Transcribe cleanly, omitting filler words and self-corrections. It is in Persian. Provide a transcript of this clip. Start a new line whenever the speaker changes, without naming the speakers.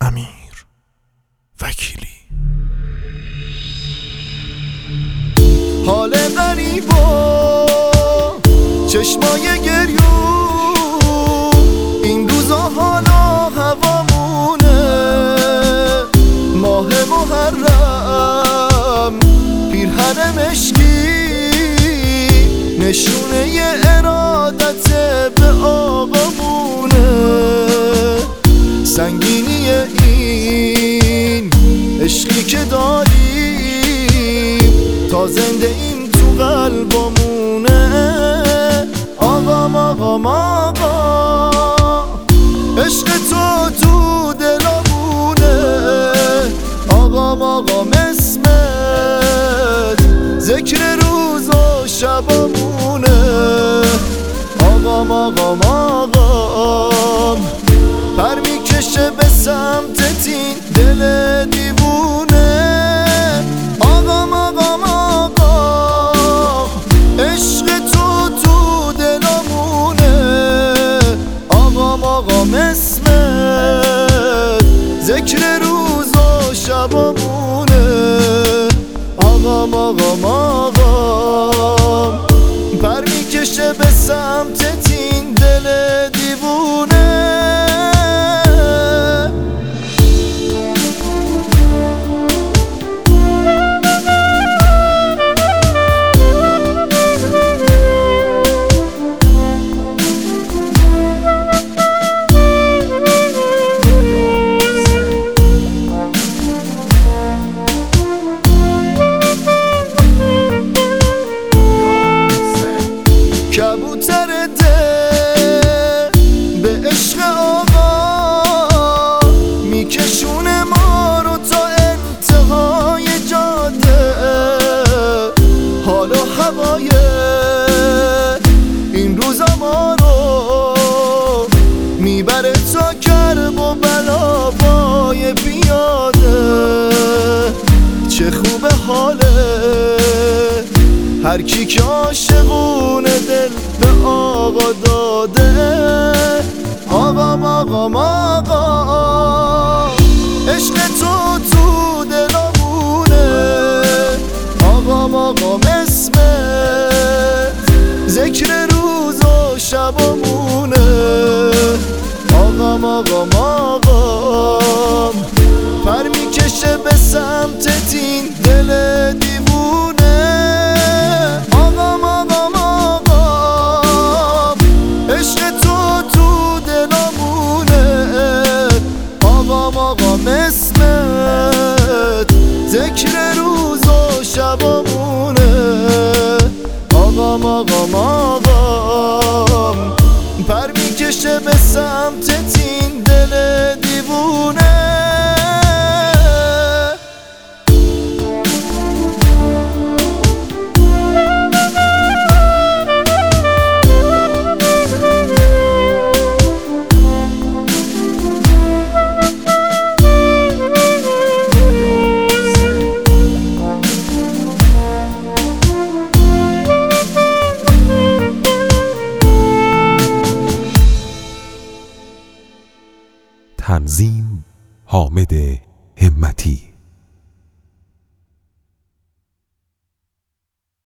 امیر وکیلی.
حال غریبا چشمای گریون این روزا حالا هوامونه، ماه محرم پیرهن مشکی نشونه ارادت به آقامونه، سنگینی این عشقی که داریم تا زنده ایم تو قلبمونه. آقام آقام آقا عشق تو تو دلمونه، آقام آقام اسمت ذکر روز و شبمونه. آقام آقام آقام پر میکشه به سمتت این دل دیوونه. آقام آقام آقام عشق تو تو دلمونه، آقام آقام اسمت ذکر روز و شبمونه. آقام آقام آقام پر میکشه به سمتت این دل دیوونه. کبوتر ده به عشق آقا میکشونه ما رو تا انتهای جاده، حال و هوای این روزا ما رو میبره تا کرب و بلابای پیاده. چه خوب حاله هر کی که عاشقونه دل به آقا داده. آقام آقام آقا عشق تو تو دلمونه، آقام آقام اسمت ذکر روز و شبمونه. آقام آقام آقام پر میکشه به سمتت این دل دیوونه. آقام آقام آقام عشق تو تو دلمونه، آقام آقام اسمت ذکر روز و شبمونه. آقام آقام آقام پر میکشه به سمتت این دل دیوونه.
تنظیم حامد همتی.